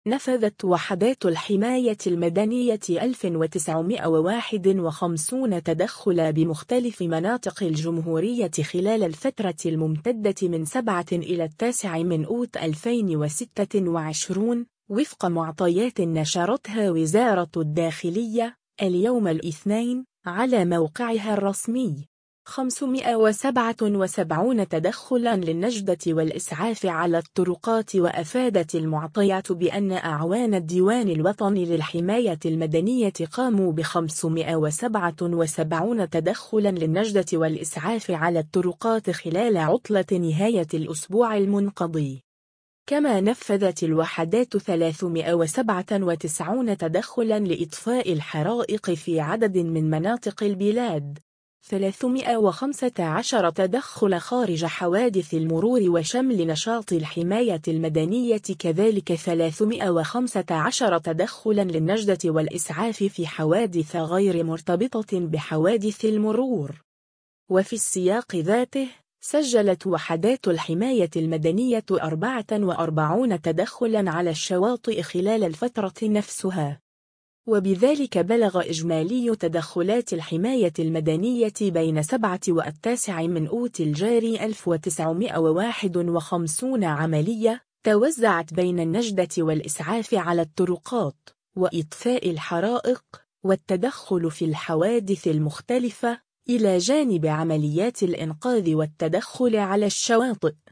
نفذت وحدات الحماية المدنية 1951 تدخل بمختلف مناطق الجمهورية خلال الفترة الممتدة من 7 إلى 9 من أوت 2026 وفق معطيات نشرتها وزارة الداخلية اليوم الاثنين على موقعها الرسمي. 577 تدخلاً للنجدة والإسعاف على الطرقات. وأفادت المعطيات بأن أعوان الديوان الوطني للحماية المدنية قاموا ب577 تدخلاً للنجدة والإسعاف على الطرقات خلال عطلة نهاية الأسبوع المنقضي. كما نفذت الوحدات 397 تدخلاً لإطفاء الحرائق في عدد من مناطق البلاد، 315 تدخل خارج حوادث المرور وشمل نشاط الحماية المدنية، كذلك 315 تدخلا للنجدة والإسعاف في حوادث غير مرتبطة بحوادث المرور. وفي السياق ذاته سجلت وحدات الحماية المدنية 44 تدخلا على الشواطئ خلال الفترة نفسها، وبذلك بلغ إجمالي تدخلات الحماية المدنية بين 7 و9 من أوت الجاري 1951 عملية توزعت بين النجدة والإسعاف على الطرقات وإطفاء الحرائق والتدخل في الحوادث المختلفة، إلى جانب عمليات الإنقاذ والتدخل على الشواطئ.